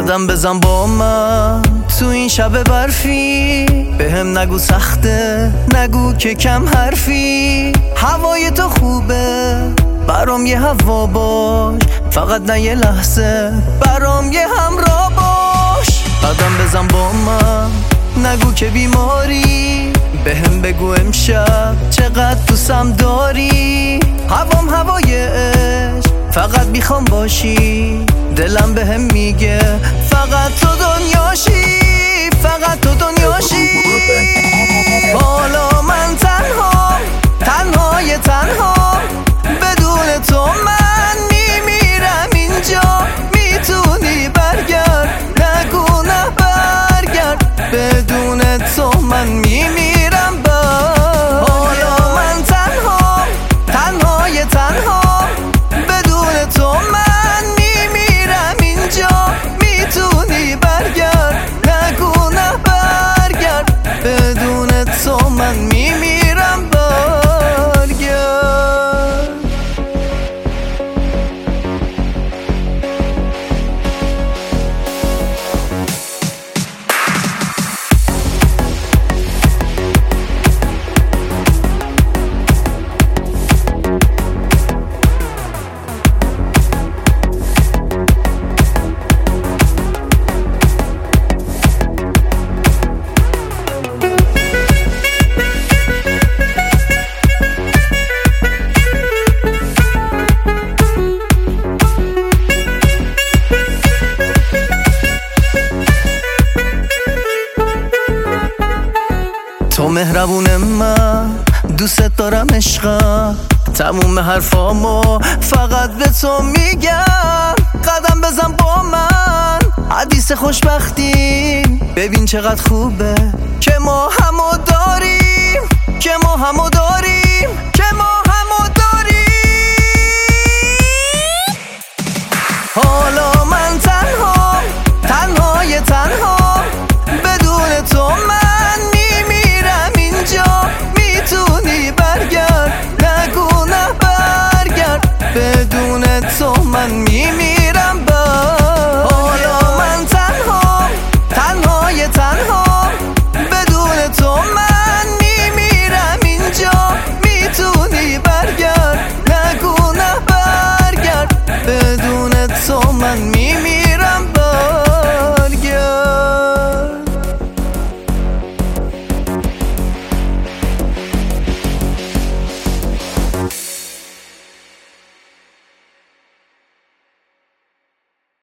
قدم بزن با من تو این شب برفی، بهم نگو سخته، نگو که کم حرفی. هوای تو خوبه، برام یه هوا باش، فقط نه یه لحظه، برام یه همراه باش. قدم بزن با من، نگو که بیماری، بهم بگو امشب چقدر دوستم داری. هوام هوای عشق، فقط میخوام باشی، دلم بهم میگه فقط تو دنیاشی، فقط تو دنیاشی. حالا من تنها، تنهای تنها، بدون تو من میمیرم اینجا. میتونی برگرد، نگو نه برگرد، بدون تو من میمیرم. حالا من تنها، تنهای تنها، بدون تو من میمیرم اینجا. میتونی برگرد، نگو نه برگرد، بدون تو من میمیرم. برگرد. تو مهربون من، دوست دارم عشقم، تموم حرفامو فقط به تو میگم. قدم بزن با من، حدیث خوشبختی، ببین چقدر خوبه که ما همو داریم، که ما همو داریم، که ما همو داریم. حالا